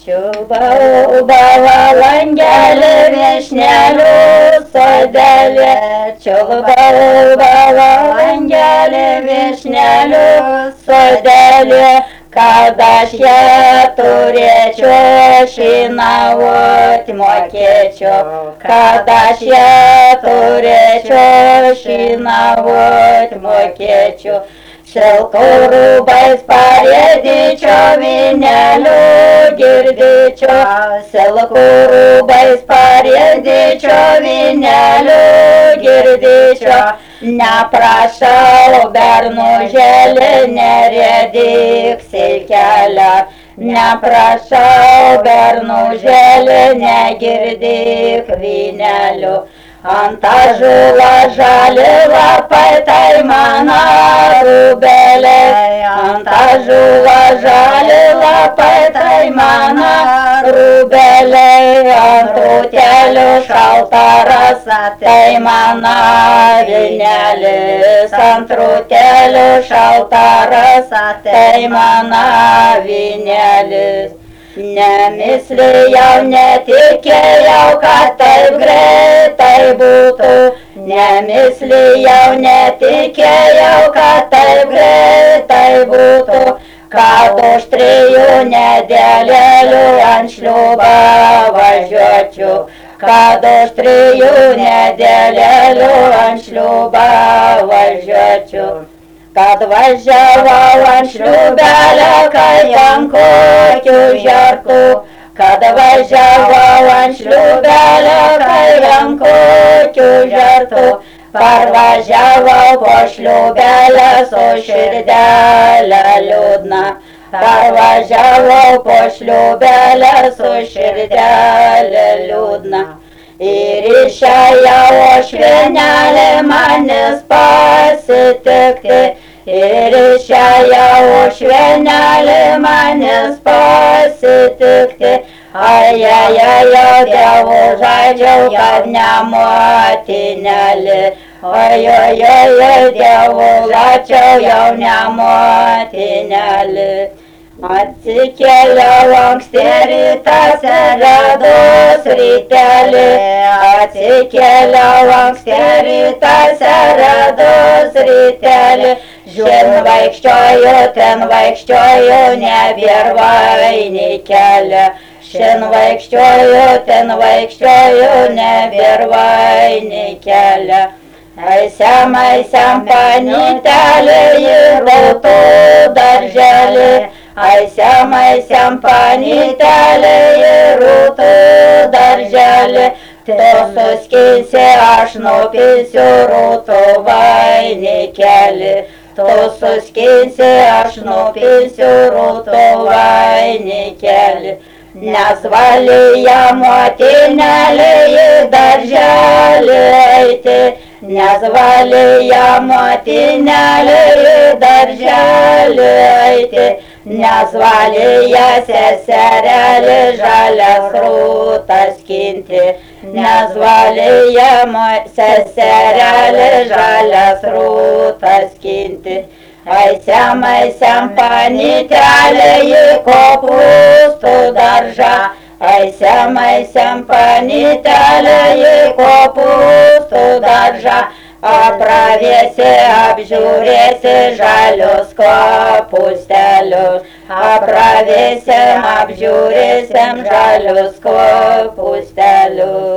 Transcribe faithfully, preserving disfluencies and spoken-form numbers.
Čiulbava langelį viešnelių sodelė, čiulbava langelį viešnelių sodelė, kad aš ją turėčiau šinauot mokėčiau, kad aš ją turėčiau šinauot mokėčiau. Šilkų rūbais parėdyčiau, vynelių girdyčiau, šilkų rūbais parėdyčiau, vynelių girdyčiau. Neprašau bernužėlį, nerėdyk silkelę, neprašau bernužėlį, negirdyk vynelių. Ant ąžuolo žali lapai, tai mano rūbeliai, ant ąžuolo žali lapai, tai mano rūbeliai, ant rūtelių šalta rasa, tai mano vynelis, ant rūtelių šalta rasa, tai mano vynelis. Nemislijau, netikėjau, kad taip greitai būtų, nemislijau, netikėjau, kad taip greitai būtų, kad už trijų nedėlėlių ant šliūbą važiuočiau, kad už trijų nedėlėlių ant šliūbą važiuočiau. Kad važiavau ant šliūbelio, kai ant kokių žertų, kad važiavau ant šliūbelio, kai ant kokių žertų, parvažiavau po šliūbelio su širdelė liūdna, parvažiavau po šliūbelio su širdelė liūdna. Ir išėjau švenelį manis pasitikti, ir išėjau švenelį manis pasitikti. Ai, ai, ai, jau dievų žaidžiau, kad ne motinėlį, oi, oi, oi, dievų žaidžiau, jau ne motinėlį. Atsikėliau anksti rytas radus rytelį, atsikėliau anksti rytas radus rytelį, žin vaikščioju, ten vaikščioju, nebėr vainikelė, žin vaikščioju, ten vaikščioju, nebėr vainikelė. Aisiam, aisiam panytelį į rūtų darželį, aisiam, aisiam panytelį į rūtų darželį, tu suskinsi, aš nupilsiu rūtų vainikelį, tu suskinsi, aš nupilsiu rūtų vainikelį. Nes valija motinėlį į darželį eiti, nes valija motinėlį į darželį eiti, nes valija seserelį žalias rūtas skinti, nes valija seserelį žalias rūtas skinti. Aisiam, aisiam panytelį į kopūstų daržą, aisiam, aisiam panytelį į kopūstų daržą, apravėsi, apžiūrėsi žalius kopūstelius, apravėsim, apžiūrėsim žalius kopūstelius.